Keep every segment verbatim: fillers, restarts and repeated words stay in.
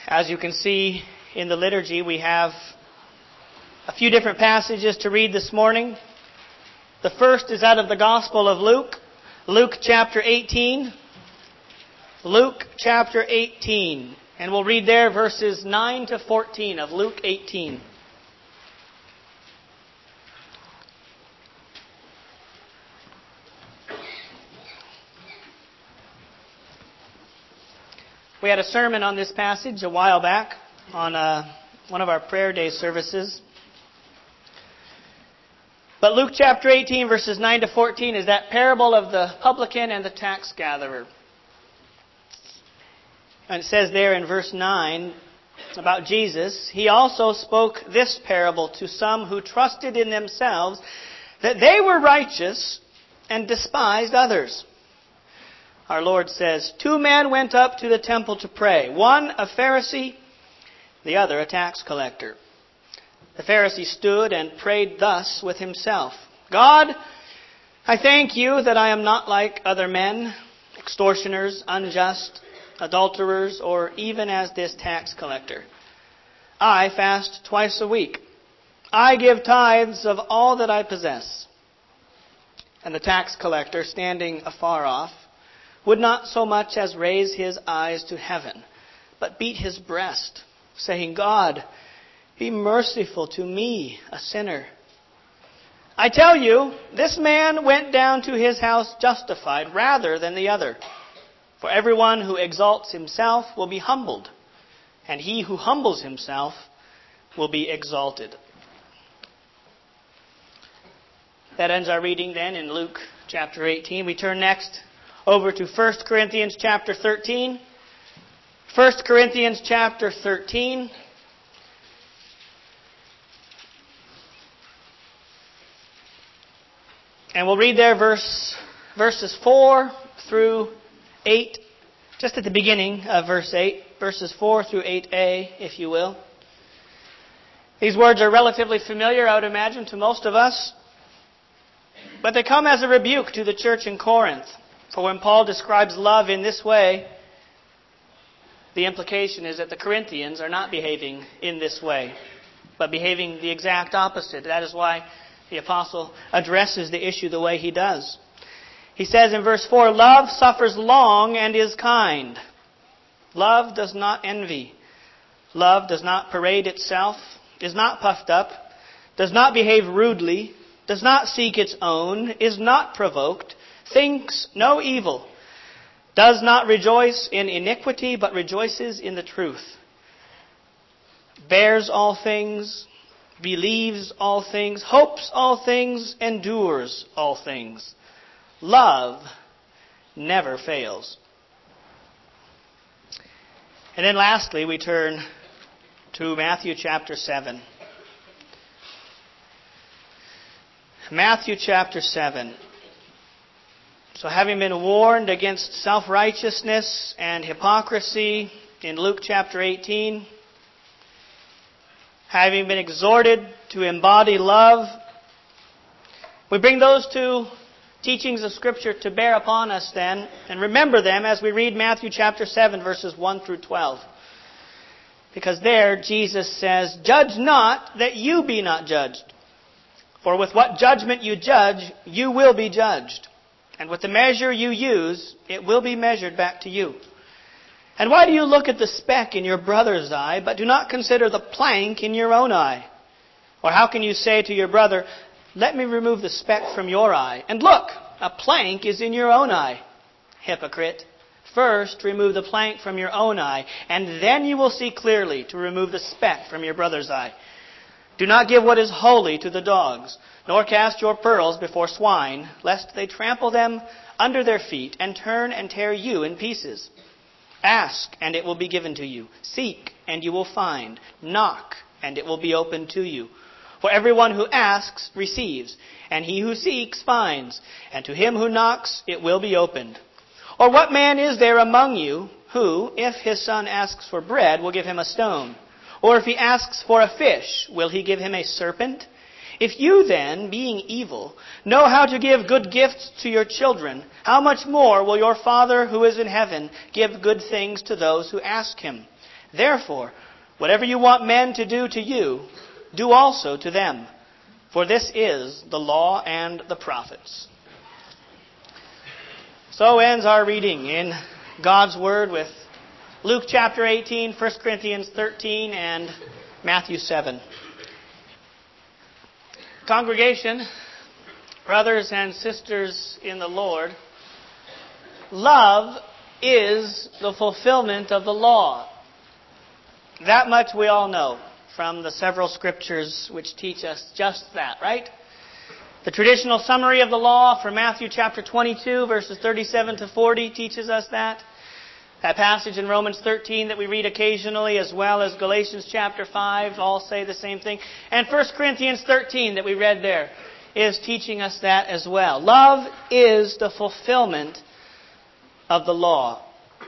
As you can see in the liturgy, we have a few different passages to read this morning. The first is out of the Gospel of Luke, Luke chapter eighteen. Luke chapter eighteen. And we'll read there verses nine to fourteen of Luke eighteen. We had a sermon on this passage a while back on uh, one of our prayer day services. But Luke chapter eighteen, verses nine to fourteen, is that parable of the publican and the tax gatherer. And it says there in verse nine about Jesus, He also spoke this parable to some who trusted in themselves that they were righteous and despised others. Our Lord says, Two men went up to the temple to pray, one a Pharisee, the other a tax collector. The Pharisee stood and prayed thus with himself, God, I thank you that I am not like other men, extortioners, unjust, adulterers, or even as this tax collector. I fast twice a week. I give tithes of all that I possess. And the tax collector, standing afar off, would not so much as raise his eyes to heaven, but beat his breast, saying, God, be merciful to me, a sinner. I tell you, this man went down to his house justified rather than the other. For everyone who exalts himself will be humbled, and he who humbles himself will be exalted. That ends our reading then in Luke chapter eighteen. We turn next over to First Corinthians chapter thirteen. First Corinthians chapter thirteen. And we'll read there verse, verses four through eight, just at the beginning of verse eight, verses four through eight a, if you will. These words are relatively familiar, I would imagine, to most of us, but they come as a rebuke to the church in Corinth. For when Paul describes love in this way, the implication is that the Corinthians are not behaving in this way, but behaving the exact opposite. That is why the apostle addresses the issue the way he does. He says in verse four, Love suffers long and is kind. Love does not envy. Love does not parade itself, is not puffed up, does not behave rudely, does not seek its own, is not provoked, thinks no evil, does not rejoice in iniquity, but rejoices in the truth, bears all things, believes all things, hopes all things, endures all things. Love never fails. And then lastly, we turn to Matthew chapter seven. Matthew chapter seven. So having been warned against self-righteousness and hypocrisy in Luke chapter eighteen, having been exhorted to embody love, we bring those two teachings of Scripture to bear upon us then, and remember them as we read Matthew chapter seven, verses one through twelve. Because there Jesus says, Judge not that you be not judged. For with what judgment you judge, you will be judged. And with the measure you use, it will be measured back to you. And why do you look at the speck in your brother's eye, but do not consider the plank in your own eye? Or how can you say to your brother, Let me remove the speck from your eye, and look, a plank is in your own eye? Hypocrite, first remove the plank from your own eye, and then you will see clearly to remove the speck from your brother's eye. Do not give what is holy to the dogs, nor cast your pearls before swine, lest they trample them under their feet and turn and tear you in pieces. Ask, and it will be given to you. Seek, and you will find. Knock, and it will be opened to you. For everyone who asks receives, and he who seeks finds, and to him who knocks it will be opened. Or what man is there among you who, if his son asks for bread, will give him a stone? Or if he asks for a fish, will he give him a serpent? If you then, being evil, know how to give good gifts to your children, how much more will your Father who is in heaven give good things to those who ask him? Therefore, whatever you want men to do to you, do also to them. For this is the law and the prophets. So ends our reading in God's Word with Luke chapter eighteen, First Corinthians thirteen, and Matthew seven. Congregation, brothers and sisters in the Lord, love is the fulfillment of the law. That much we all know from the several scriptures which teach us just that, right? The traditional summary of the law from Matthew chapter twenty-two, verses thirty-seven to forty teaches us that. That passage in Romans thirteen that we read occasionally, as well as Galatians chapter five, all say the same thing. And First Corinthians thirteen that we read there is teaching us that as well. Love is the fulfillment of the law.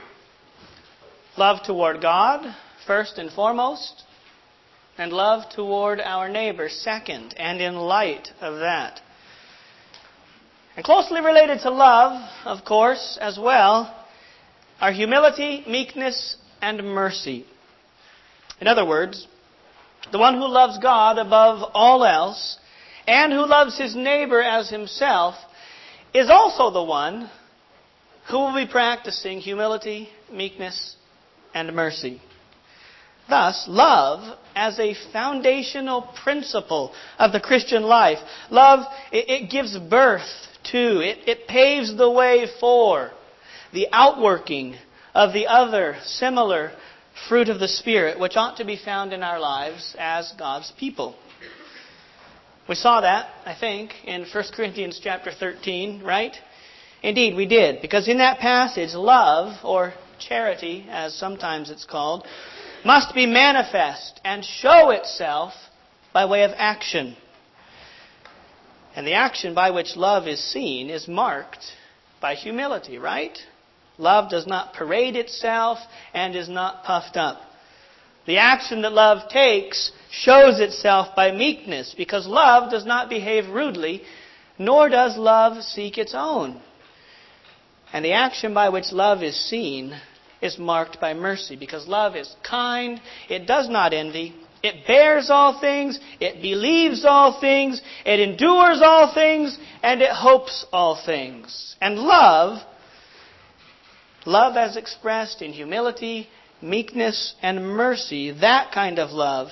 Love toward God, first and foremost, and love toward our neighbor, second, and in light of that. And closely related to love, of course, as well, are humility, meekness, and mercy. In other words, the one who loves God above all else and who loves his neighbor as himself is also the one who will be practicing humility, meekness, and mercy. Thus, love as a foundational principle of the Christian life. Love, it, it gives birth to, it, it paves the way for the outworking of the other similar fruit of the Spirit, which ought to be found in our lives as God's people. We saw that, I think, in First Corinthians chapter thirteen, right? Indeed, we did. Because in that passage, love, or charity, as sometimes it's called, must be manifest and show itself by way of action. And the action by which love is seen is marked by humility, right? Love does not parade itself and is not puffed up. The action that love takes shows itself by meekness, because love does not behave rudely, nor does love seek its own. And the action by which love is seen is marked by mercy, because love is kind, it does not envy, it bears all things, it believes all things, it endures all things, and it hopes all things. And love, love as expressed in humility, meekness, and mercy, that kind of love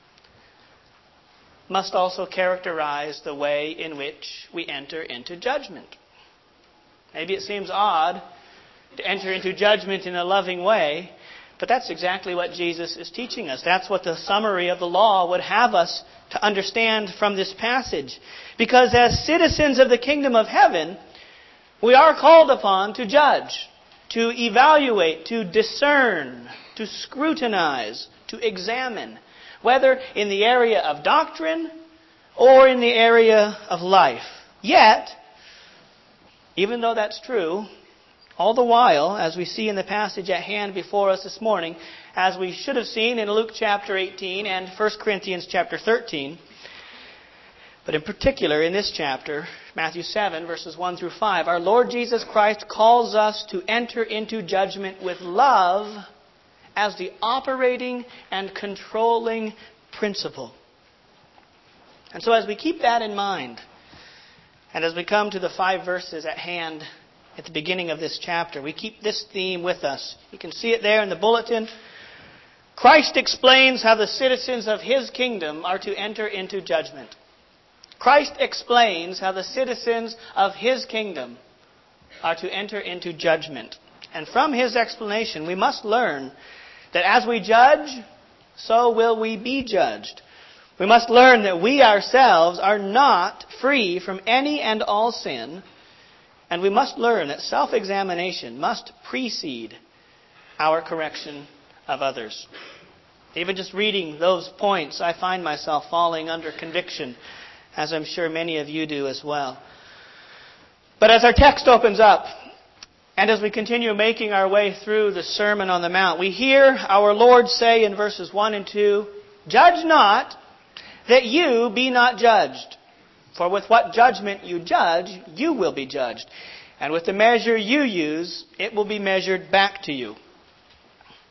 must also characterize the way in which we enter into judgment. Maybe it seems odd to enter into judgment in a loving way, but that's exactly what Jesus is teaching us. That's what the summary of the law would have us to understand from this passage. Because as citizens of the kingdom of heaven, we are called upon to judge, to evaluate, to discern, to scrutinize, to examine, whether in the area of doctrine or in the area of life. Yet, even though that's true, all the while, as we see in the passage at hand before us this morning, as we should have seen in Luke chapter eighteen and First Corinthians chapter thirteen, but in particular in this chapter, Matthew seven, verses one through five, our Lord Jesus Christ calls us to enter into judgment with love as the operating and controlling principle. And so as we keep that in mind, and as we come to the five verses at hand at the beginning of this chapter, we keep this theme with us. You can see it there in the bulletin. Christ explains how the citizens of His kingdom are to enter into judgment. Christ explains how the citizens of His kingdom are to enter into judgment. And from His explanation, we must learn that as we judge, so will we be judged. We must learn that we ourselves are not free from any and all sin, and we must learn that self-examination must precede our correction of others. Even just reading those points, I find myself falling under conviction, as I'm sure many of you do as well. But as our text opens up, and as we continue making our way through the Sermon on the Mount, we hear our Lord say in verses one and two, "Judge not, that you be not judged. For with what judgment you judge, you will be judged. And with the measure you use, it will be measured back to you."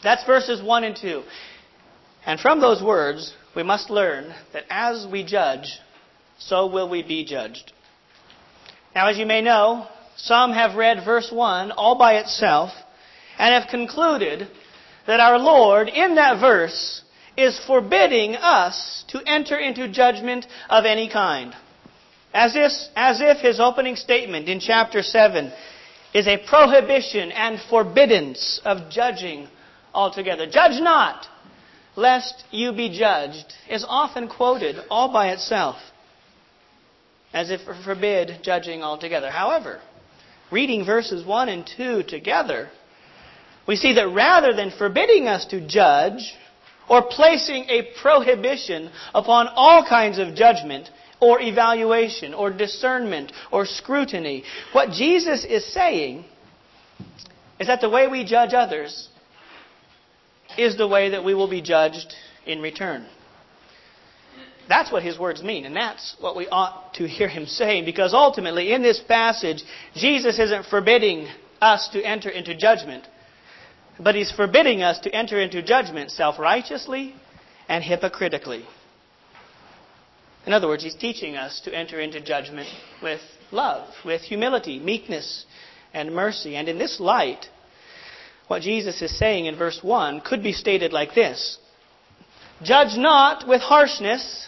That's verses one and two. And from those words, we must learn that as we judge, so will we be judged. Now, as you may know, some have read verse one all by itself and have concluded that our Lord, in that verse, is forbidding us to enter into judgment of any kind. As if, as if His opening statement in chapter seven is a prohibition and forbiddance of judging altogether. Judge not, lest you be judged, is often quoted all by itself, as if it forbid judging altogether. However, reading verses one and two together, we see that rather than forbidding us to judge, or placing a prohibition upon all kinds of judgment, or evaluation, or discernment, or scrutiny, what Jesus is saying is that the way we judge others is the way that we will be judged in return. That's what His words mean, and that's what we ought to hear Him saying, because ultimately in this passage, Jesus isn't forbidding us to enter into judgment, but He's forbidding us to enter into judgment self-righteously and hypocritically. In other words, He's teaching us to enter into judgment with love, with humility, meekness, and mercy. And in this light, what Jesus is saying in verse one could be stated like this: judge not with harshness,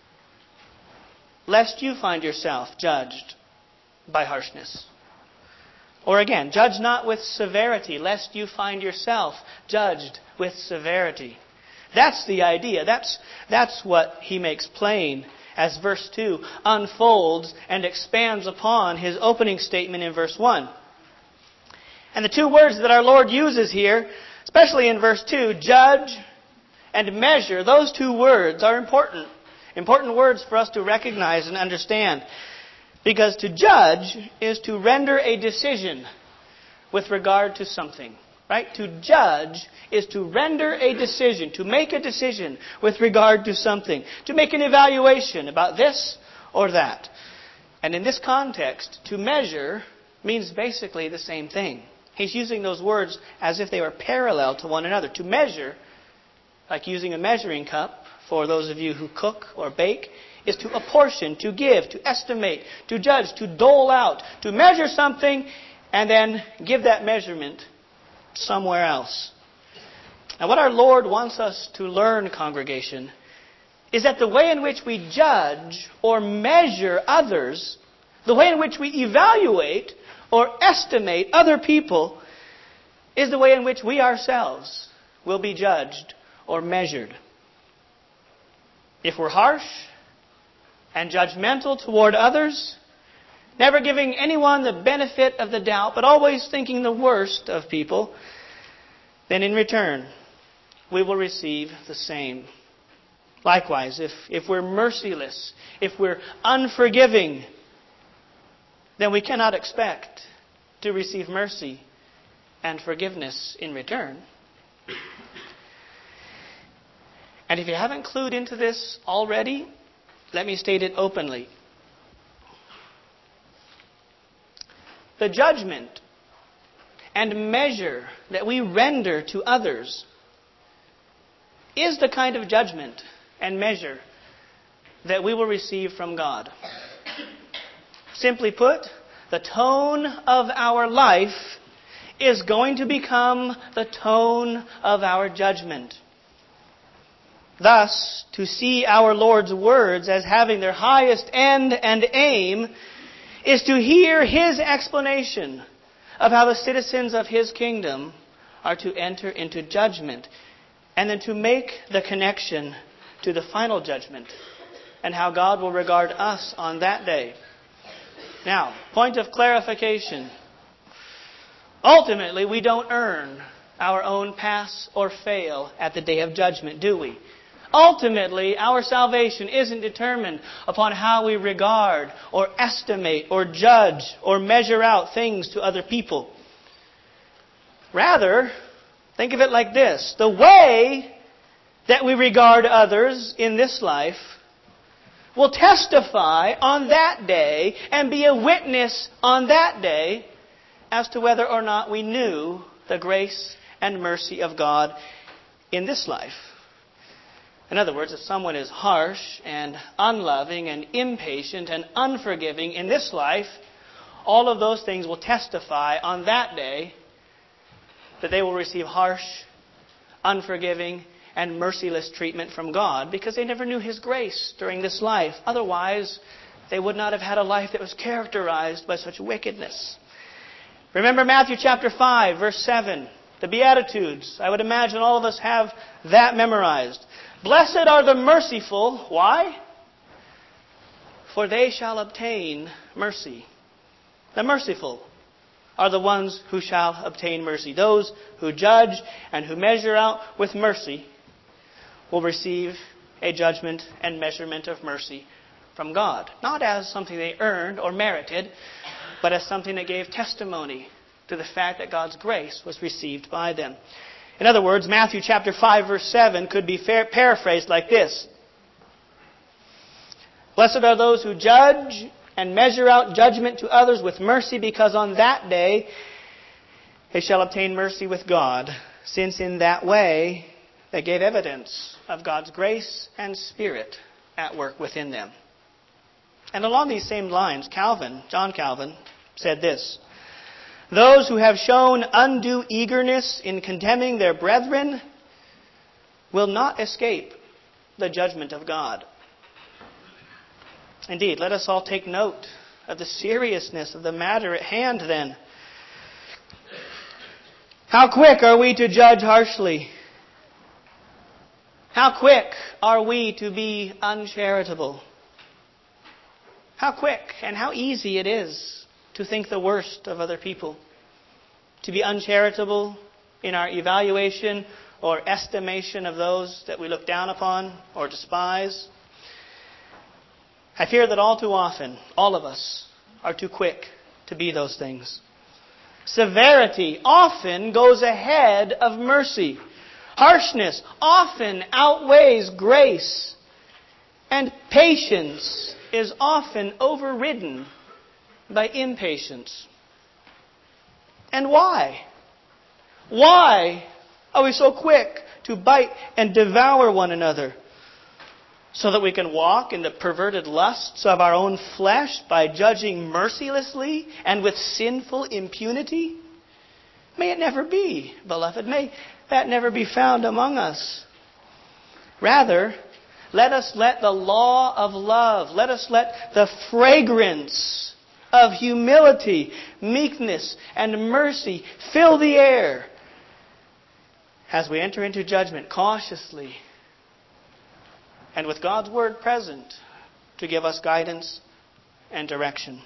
lest you find yourself judged by harshness. Or again, judge not with severity, lest you find yourself judged with severity. That's the idea. That's, that's what He makes plain as verse two unfolds and expands upon His opening statement in verse one. And the two words that our Lord uses here, especially in verse two, judge and measure, those two words are important. Important words for us to recognize and understand. Because to judge is to render a decision with regard to something. Right? To judge is to render a decision, to make a decision with regard to something, to make an evaluation about this or that. And in this context, to measure means basically the same thing. He's using those words as if they were parallel to one another. To measure, like using a measuring cup for those of you who cook or bake, is to apportion, to give, to estimate, to judge, to dole out, to measure something and then give that measurement somewhere else. Now, what our Lord wants us to learn, congregation, is that the way in which we judge or measure others, the way in which we evaluate or estimate other people, is the way in which we ourselves will be judged or measured. If we're harsh and judgmental toward others, never giving anyone the benefit of the doubt, but always thinking the worst of people, then in return, we will receive the same. Likewise, if, if we're merciless, if we're unforgiving, then we cannot expect to receive mercy and forgiveness in return. And if you haven't clued into this already, let me state it openly. The judgment and measure that we render to others is the kind of judgment and measure that we will receive from God. Simply put, the tone of our life is going to become the tone of our judgment. Thus, to see our Lord's words as having their highest end and aim is to hear His explanation of how the citizens of His kingdom are to enter into judgment, and then to make the connection to the final judgment and how God will regard us on that day. Now, point of clarification. Ultimately, we don't earn our own pass or fail at the day of judgment, do we? Ultimately, our salvation isn't determined upon how we regard or estimate or judge or measure out things to other people. Rather, think of it like this. The way that we regard others in this life will testify on that day and be a witness on that day as to whether or not we knew the grace and mercy of God in this life. In other words, if someone is harsh and unloving and impatient and unforgiving in this life, all of those things will testify on that day that they will receive harsh, unforgiving, and merciless treatment from God because they never knew His grace during this life. Otherwise, they would not have had a life that was characterized by such wickedness. Remember Matthew chapter five, verse seven. The Beatitudes. I would imagine all of us have that memorized. Blessed are the merciful. Why? For they shall obtain mercy. The merciful are the ones who shall obtain mercy. Those who judge and who measure out with mercy will receive a judgment and measurement of mercy from God. Not as something they earned or merited, but as something that gave testimony to the fact that God's grace was received by them. In other words, Matthew chapter five, verse seven could be fair, paraphrased like this. Blessed are those who judge and measure out judgment to others with mercy, because on that day they shall obtain mercy with God, since in that way they gave evidence of God's grace and Spirit at work within them. And along these same lines, Calvin, John Calvin, said this: those who have shown undue eagerness in condemning their brethren will not escape the judgment of God. Indeed, let us all take note of the seriousness of the matter at hand then. How quick are we to judge harshly? How quick are we to be uncharitable? How quick and how easy it is to think the worst of other people, to be uncharitable in our evaluation or estimation of those that we look down upon or despise. I fear that all too often, all of us are too quick to be those things. Severity often goes ahead of mercy. Harshness often outweighs grace. And patience is often overridden by impatience. And why? Why are we so quick to bite and devour one another? So that we can walk in the perverted lusts of our own flesh by judging mercilessly and with sinful impunity? May it never be, beloved. May that never be found among us. Rather, let us let the law of love, let us let the fragrance of humility, meekness, and mercy fill the air as we enter into judgment cautiously and with God's Word present to give us guidance and direction.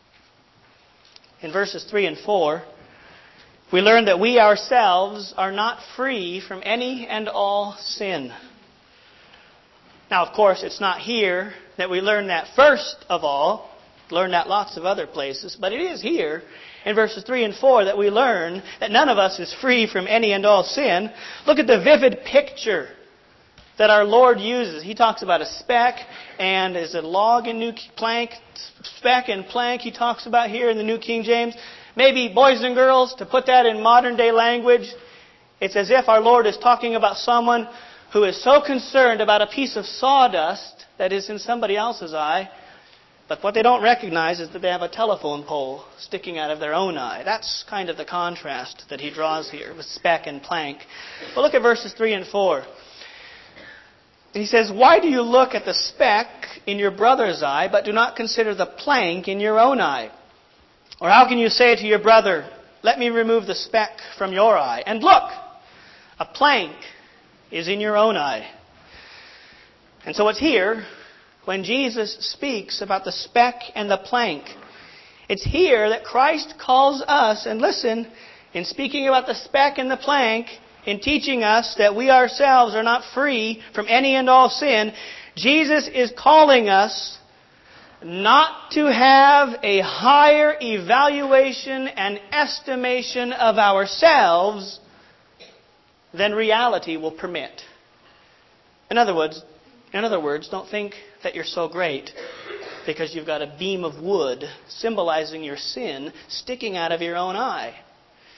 In verses three and four, we learn that we ourselves are not free from any and all sin. Now, of course, it's not here that we learn that first of all. Learn that lots of other places. But it is here in verses three and four that we learn that none of us is free from any and all sin. Look at the vivid picture that our Lord uses. He talks about a speck and is a log in New Plank. Speck and plank he talks about here in the New King James. Maybe, boys and girls, to put that in modern day language, it's as if our Lord is talking about someone who is so concerned about a piece of sawdust that is in somebody else's eye, but what they don't recognize is that they have a telephone pole sticking out of their own eye. That's kind of the contrast that he draws here with speck and plank. But look at verses three and four. He says, why do you look at the speck in your brother's eye, but do not consider the plank in your own eye? Or how can you say to your brother, let me remove the speck from your eye? And look, a plank is in your own eye. And so it's here, when Jesus speaks about the speck and the plank, it's here that Christ calls us, and listen, in speaking about the speck and the plank, in teaching us that we ourselves are not free from any and all sin, Jesus is calling us not to have a higher evaluation and estimation of ourselves than reality will permit. In other words, in other words, don't think that you're so great because you've got a beam of wood symbolizing your sin sticking out of your own eye.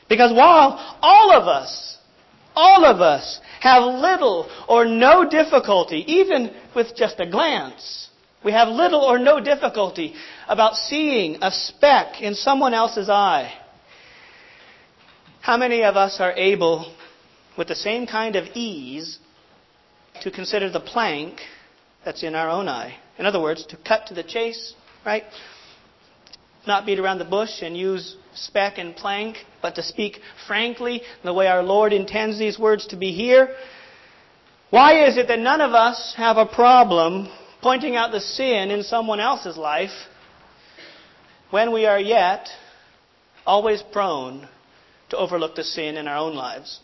Because while all of us, all of us have little or no difficulty, even with just a glance, we have little or no difficulty about seeing a speck in someone else's eye. How many of us are able, with the same kind of ease, to consider the plank that's in our own eye? In other words, to cut to the chase, right? Not beat around the bush and use speck and plank, but to speak frankly the way our Lord intends these words to be here. Why is it that none of us have a problem pointing out the sin in someone else's life when we are yet always prone to overlook the sin in our own lives?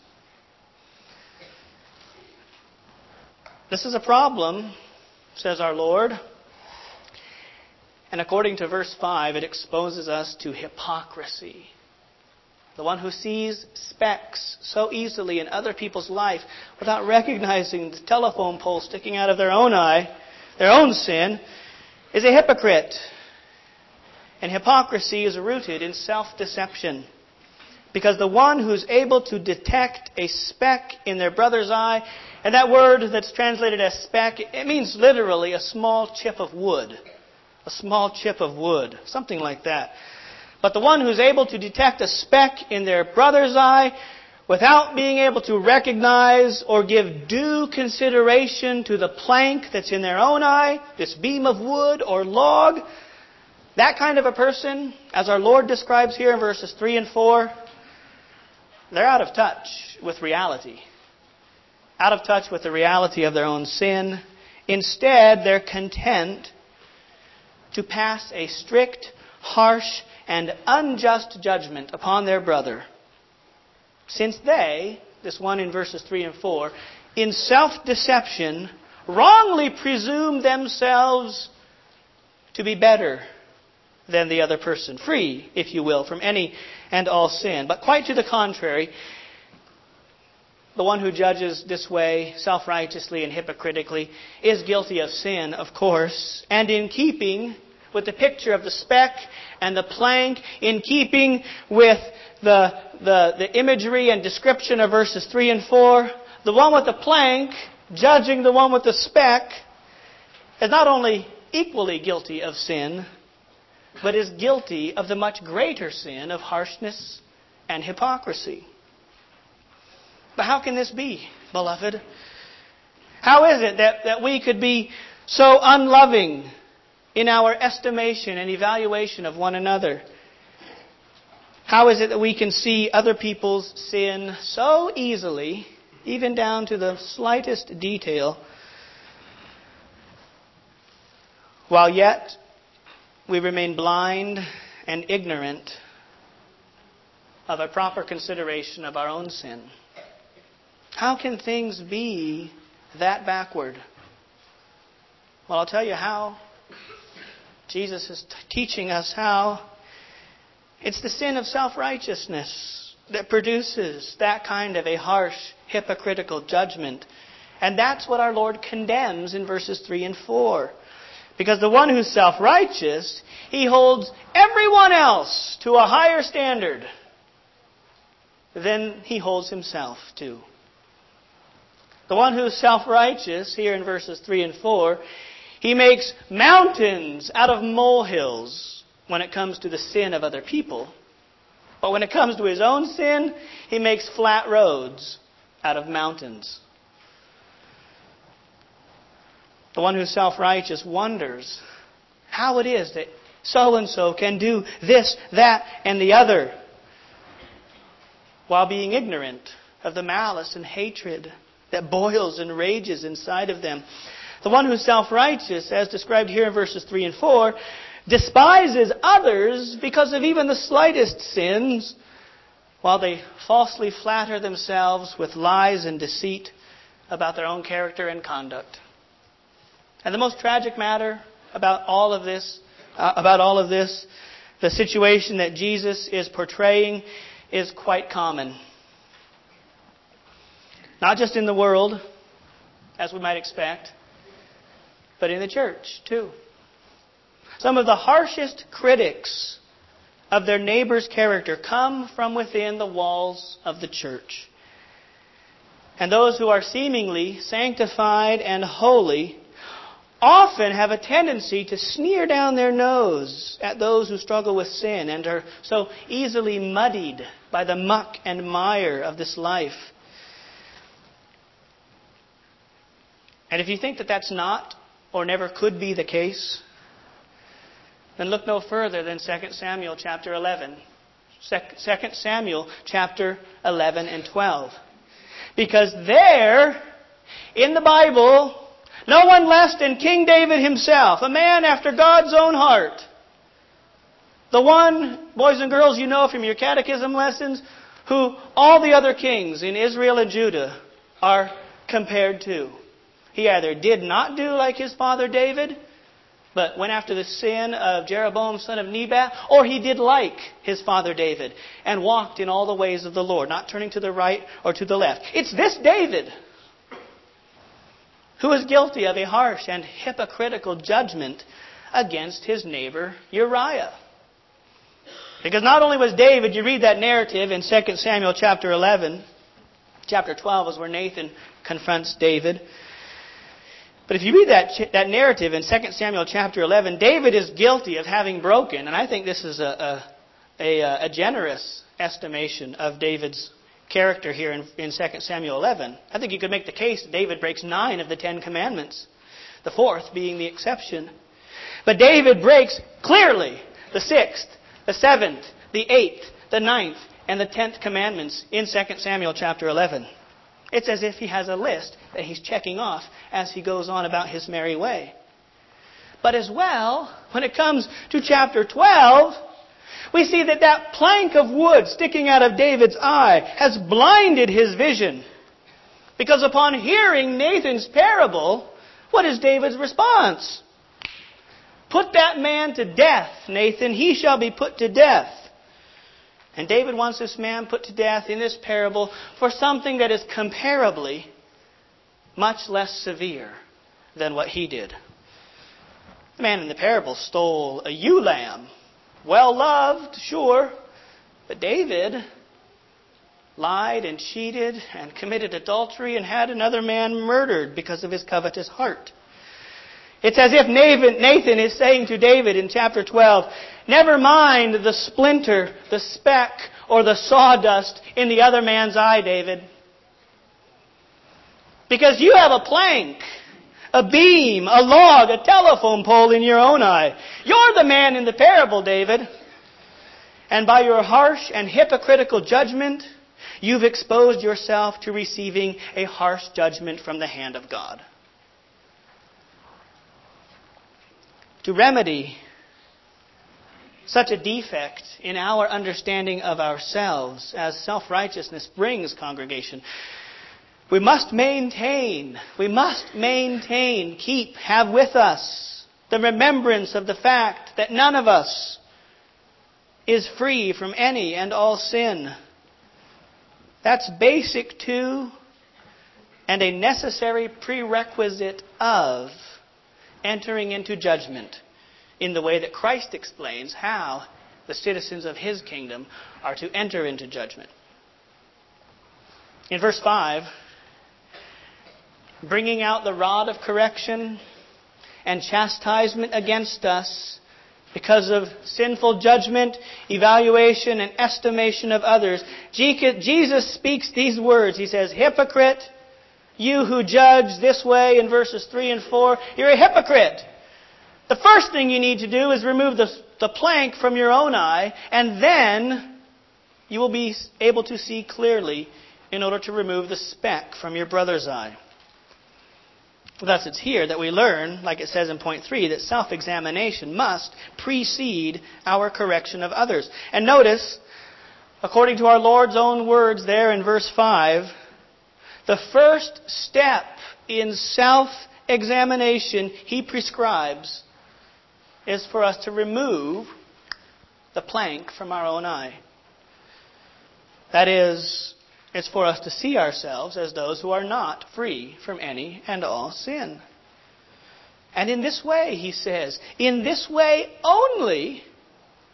This is a problem, says our Lord. And according to verse five, it exposes us to hypocrisy. The one who sees specks so easily in other people's life without recognizing the telephone pole sticking out of their own eye, their own sin, is a hypocrite. And hypocrisy is rooted in self-deception. Because the one who's able to detect a speck in their brother's eye, and that word that's translated as speck, it means literally a small chip of wood. A small chip of wood, something like that. But the one who's able to detect a speck in their brother's eye without being able to recognize or give due consideration to the plank that's in their own eye, this beam of wood or log, that kind of a person, as our Lord describes here in verses three and four, they're out of touch with reality. Out of touch with the reality of their own sin. Instead, they're content to pass a strict, harsh, and unjust judgment upon their brother, since they, this one in verses three and four, in self-deception, wrongly presume themselves to be better than the other person, free, if you will, from any and all sin. But quite to the contrary, the one who judges this way, self-righteously and hypocritically, is guilty of sin, of course, and in keeping with the picture of the speck and the plank, in keeping with the, the, the imagery and description of verses three and four, the one with the plank, judging the one with the speck, is not only equally guilty of sin, but is guilty of the much greater sin of harshness and hypocrisy. But how can this be, beloved? How is it that, that we could be so unloving in our estimation and evaluation of one another? How is it that we can see other people's sin so easily, even down to the slightest detail, while yet we remain blind and ignorant of a proper consideration of our own sin? How can things be that backward? Well, I'll tell you how. Jesus is t- teaching us how. It's the sin of self-righteousness that produces that kind of a harsh, hypocritical judgment. And that's what our Lord condemns in verses three and four. Because the one who's self-righteous, he holds everyone else to a higher standard than he holds himself to. The one who's self-righteous, here in verses three and four, he makes mountains out of molehills when it comes to the sin of other people. But when it comes to his own sin, he makes flat roads out of mountains. The one who's self-righteous wonders how it is that so-and-so can do this, that, and the other, while being ignorant of the malice and hatred that boils and rages inside of them. The one who's self-righteous, as described here in verses three and four, despises others because of even the slightest sins, while they falsely flatter themselves with lies and deceit about their own character and conduct. And the most tragic matter about all of this, uh, about all of this, the situation that Jesus is portraying is quite common. Not just in the world, as we might expect, but in the church too. Some of the harshest critics of their neighbor's character come from within the walls of the church. And those who are seemingly sanctified and holy often have a tendency to sneer down their nose at those who struggle with sin and are so easily muddied by the muck and mire of this life. And if you think that that's not or never could be the case, then look no further than Second Samuel chapter eleven. Second Samuel chapter eleven and twelve. Because there, in the Bible, no one less than King David himself, a man after God's own heart. The one, boys and girls, you know from your catechism lessons, who all the other kings in Israel and Judah are compared to. He either did not do like his father David, but went after the sin of Jeroboam, son of Nebat, or he did like his father David and walked in all the ways of the Lord, not turning to the right or to the left. It's this David who is guilty of a harsh and hypocritical judgment against his neighbor Uriah. Because not only was David, you read that narrative in Second Samuel chapter eleven, chapter twelve is where Nathan confronts David. But if you read that that narrative in Second Samuel chapter eleven, David is guilty of having broken, and I think this is a, a, a, a generous estimation of David's character here in, in Second Samuel eleven. I think you could make the case that David breaks nine of the Ten Commandments, the fourth being the exception. But David breaks clearly the sixth, the seventh, the eighth, the ninth, and the tenth commandments in Second Samuel chapter eleven. It's as if he has a list that he's checking off as he goes on about his merry way. But as well, when it comes to chapter twelve, we see that that plank of wood sticking out of David's eye has blinded his vision. Because upon hearing Nathan's parable, what is David's response? Put that man to death, Nathan. He shall be put to death. And David wants this man put to death in this parable for something that is comparably much less severe than what he did. The man in the parable stole a ewe lamb. Well loved, sure. But David lied and cheated and committed adultery and had another man murdered because of his covetous heart. It's as if Nathan is saying to David in chapter twelve, never mind the splinter, the speck, or the sawdust in the other man's eye, David. Because you have a plank, a beam, a log, a telephone pole in your own eye. You're the man in the parable, David. And by your harsh and hypocritical judgment, you've exposed yourself to receiving a harsh judgment from the hand of God. To remedy such a defect in our understanding of ourselves as self-righteousness brings, congregation, we must maintain, we must maintain, keep, have with us the remembrance of the fact that none of us is free from any and all sin. That's basic to and a necessary prerequisite of entering into judgment in the way that Christ explains how the citizens of His kingdom are to enter into judgment. In verse five, bringing out the rod of correction and chastisement against us because of sinful judgment, evaluation, and estimation of others, Jesus speaks these words. He says, hypocrite, you who judge this way in verses three and four, you're a hypocrite. The first thing you need to do is remove the, the plank from your own eye, and then you will be able to see clearly in order to remove the speck from your brother's eye. Thus it's here that we learn, like it says in point three, that self-examination must precede our correction of others. And notice, according to our Lord's own words there in verse five, the first step in self-examination He prescribes is for us to remove the plank from our own eye. That is, it's for us to see ourselves as those who are not free from any and all sin. And in this way, he says, in this way only,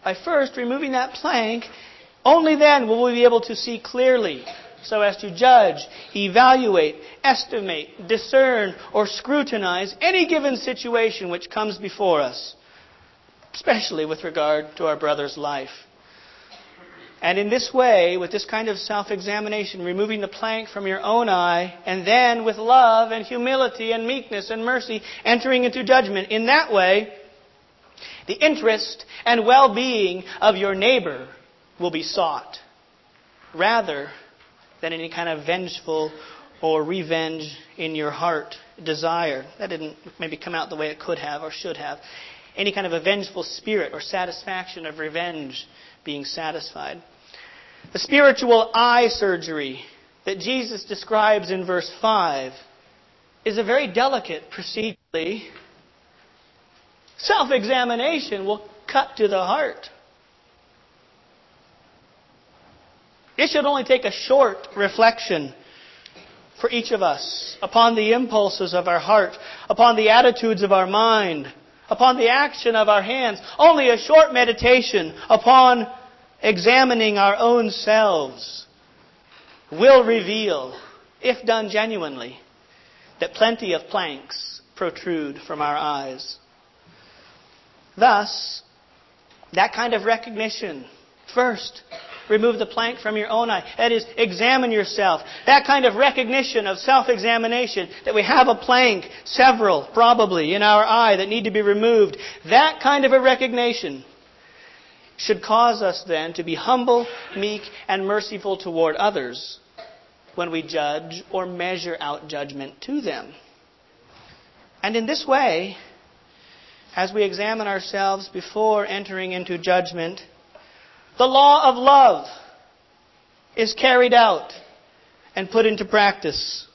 by first removing that plank. Only then will we be able to see clearly, so as to judge, evaluate, estimate, discern, or scrutinize any given situation which comes before us, especially with regard to our brother's life. And in this way, with this kind of self-examination, removing the plank from your own eye, and then with love and humility and meekness and mercy, entering into judgment, in that way, the interest and well-being of your neighbor will be sought, rather than any kind of vengeful or revenge in your heart desire. That didn't maybe come out the way it could have or should have. Any kind of a vengeful spirit or satisfaction of revenge being satisfied. The spiritual eye surgery that Jesus describes in verse five is a very delicate procedure. Self-examination will cut to the heart. It should only take a short reflection for each of us upon the impulses of our heart, upon the attitudes of our mind, upon the action of our hands. Only a short meditation upon examining our own selves will reveal, if done genuinely, that plenty of planks protrude from our eyes. Thus, that kind of recognition, first, remove the plank from your own eye. That is, examine yourself. That kind of recognition of self-examination, that we have a plank, several probably, in our eye that need to be removed. That kind of a recognition should cause us then to be humble, meek, and merciful toward others when we judge or measure out judgment to them. And in this way, as we examine ourselves before entering into judgment, the law of love is carried out and put into practice.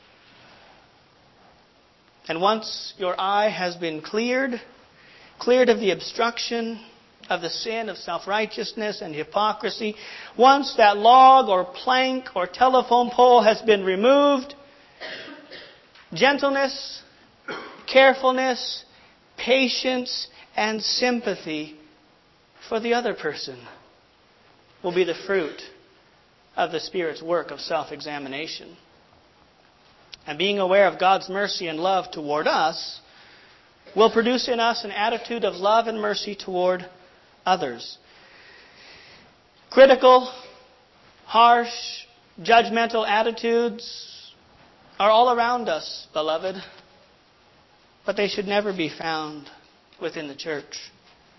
And once your eye has been cleared, cleared of the obstruction of the sin of self-righteousness and hypocrisy, once that log or plank or telephone pole has been removed, gentleness, carefulness, patience, and sympathy for the other person will be the fruit of the Spirit's work of self-examination. And being aware of God's mercy and love toward us will produce in us an attitude of love and mercy toward others. Critical, harsh, judgmental attitudes are all around us, beloved, but they should never be found within the church.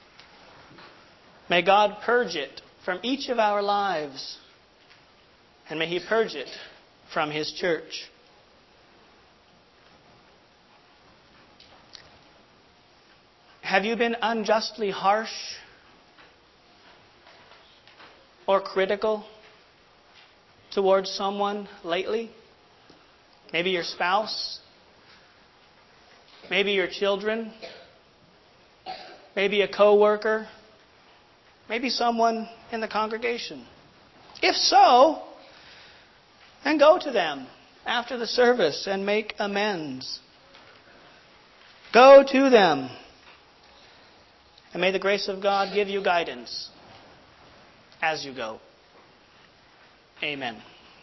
May God purge it from each of our lives, and may He purge it from His church. Have you been unjustly harsh or critical towards someone lately? Maybe your spouse, maybe your children, maybe a coworker, maybe someone in the congregation. If so, then go to them after the service and make amends. Go to them. And may the grace of God give you guidance as you go. Amen.